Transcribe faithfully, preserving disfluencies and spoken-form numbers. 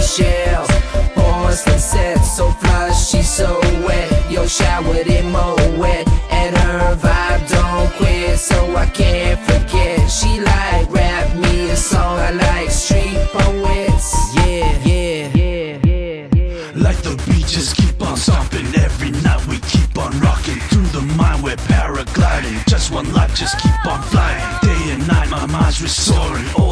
shells. Porcelain set, so flush, she's so wet. Yo, showered in Mo wet, and her vibe don't quit, so I can't forget. She like rap me a song, I like street poets. Yeah, yeah, yeah, yeah, yeah. Like the beat, just keep on stomping. Every night we keep on rocking. Through the mind we're paragliding. Just one life, just keep on flying. Day and night my mind's restoring.